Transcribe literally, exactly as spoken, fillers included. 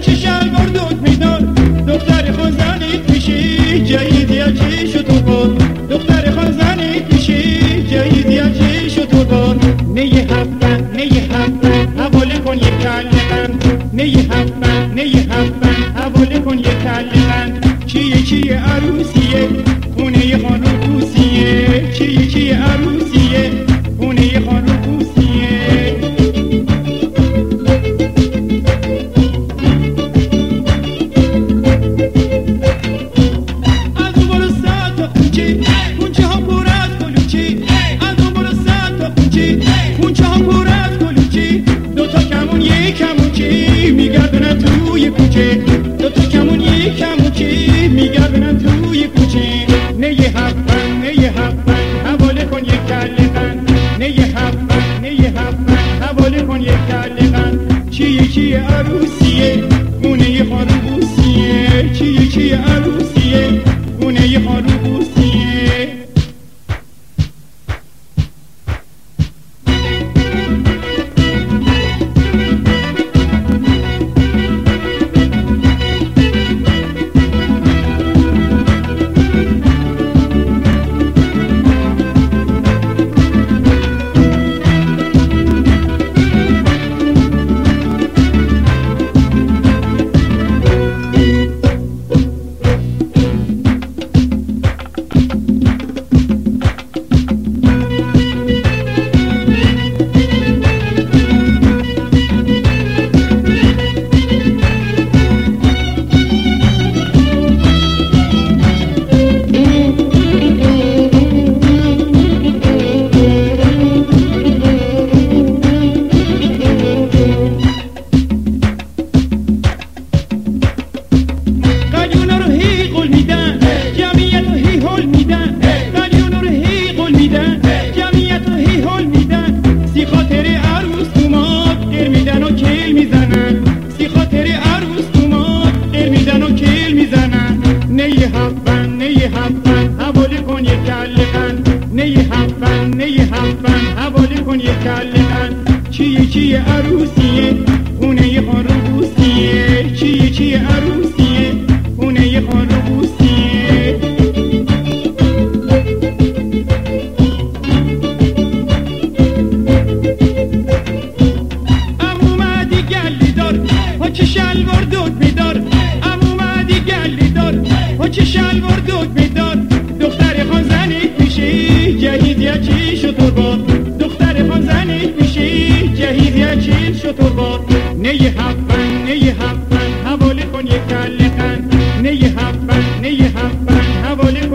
چه شلوار دوگ میدار دختر خان زنید میشی جهید یا چی شطور بار دختر خان زنید میشی جهید یا چی شطور بار نیه هفتن نیه هفتن حواله کن یک کله قند نیه هفتن نیه هفتن حواله کن یک کله قند چیه چیه عروسیه خونه خان رو کوسیه چیه چیه عروسیه خونه خان رو کوسیه کونچه ها پر از گلوچی دوتا کمون یک کمونچی میگردونن توی کوچه دوتا کمون یک کمونچی میگردونن توی کوچه نیه هفتن نیه هفتن حواله کن یک کله قند نیه هفتن نیه هفتن حواله کن یک کله قند چیه چیه عروسیه خونه خانوبوسیه چیه چیه عروسیه خونه خانوبوسیه چیه چیه عروسیه خونه خانوبوسیه چیه چیه عروسیه خونه خانوبوسیه عمو مهدی گلی دار ها چه شلوار دوگ میدار عمو مهدی گلی دار ها چه شلوار دوگ میدار دختر خان زنید میشی جهید یا چی شطور باد دختر خان زنید میشی جهید یا چی شطور باد نیه هفتن نیه هفتن حواله کن یک کله قند نیه هفتن نیه هفتن حواله